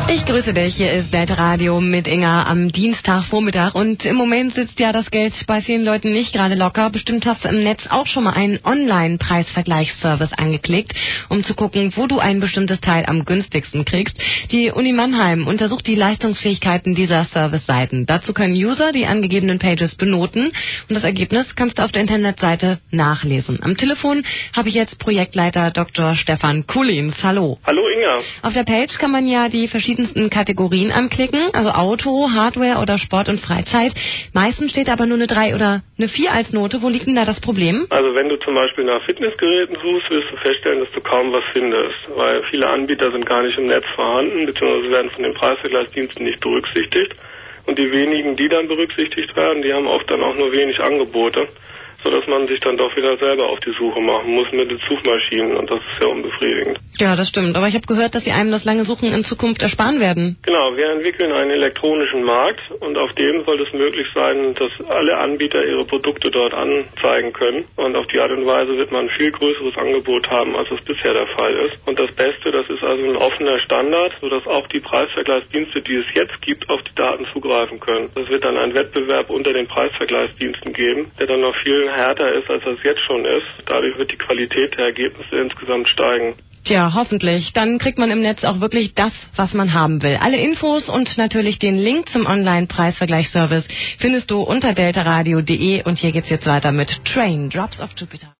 Ich grüße dich, hier ist Delta Radio mit Inga am Dienstagvormittag und im Moment sitzt ja das Geld bei vielen Leuten nicht gerade locker. Bestimmt hast du im Netz auch schon mal einen Online-Preisvergleichsservice angeklickt, um zu gucken, wo du ein bestimmtes Teil am günstigsten kriegst. Die Uni Mannheim untersucht die Leistungsfähigkeiten dieser Service-Seiten. Dazu können User die angegebenen Pages benoten und das Ergebnis kannst du auf der Internetseite nachlesen. Am Telefon habe ich jetzt Projektleiter Dr. Stefan Kullins. Hallo. Hallo Inga. Auf der Page kann man ja die verschiedensten Kategorien anklicken, also Auto, Hardware oder Sport und Freizeit. Meistens steht aber nur eine 3 oder eine 4 als Note. Wo liegt denn da das Problem? Also wenn du zum Beispiel nach Fitnessgeräten suchst, wirst du feststellen, dass du kaum was findest, weil viele Anbieter sind gar nicht im Netz vorhanden, beziehungsweise werden von den Preisvergleichsdiensten nicht berücksichtigt. Und die wenigen, die dann berücksichtigt werden, die haben oft dann auch nur wenig Angebote, sodass man sich dann doch wieder selber auf die Suche machen muss mit den Suchmaschinen und das ist sehr unbefriedigend. Ja, das stimmt. Aber ich habe gehört, dass Sie einem das lange Suchen in Zukunft ersparen werden. Genau, wir entwickeln einen elektronischen Markt und auf dem soll es möglich sein, dass alle Anbieter ihre Produkte dort anzeigen können. Und auf die Art und Weise wird man ein viel größeres Angebot haben, als es bisher der Fall ist. Und das Beste, das ist also ein offener Standard, sodass auch die Preisvergleichsdienste, die es jetzt gibt, auf die Daten zugreifen können. Es wird dann einen Wettbewerb unter den Preisvergleichsdiensten geben, der dann noch viel härter ist, als es jetzt schon ist. Dadurch wird die Qualität der Ergebnisse insgesamt steigen. Tja, hoffentlich. Dann kriegt man im Netz auch wirklich das, was man haben will. Alle Infos und natürlich den Link zum Online-Preisvergleichsservice findest du unter deltaradio.de und hier geht's jetzt weiter mit Train Drops of Jupiter.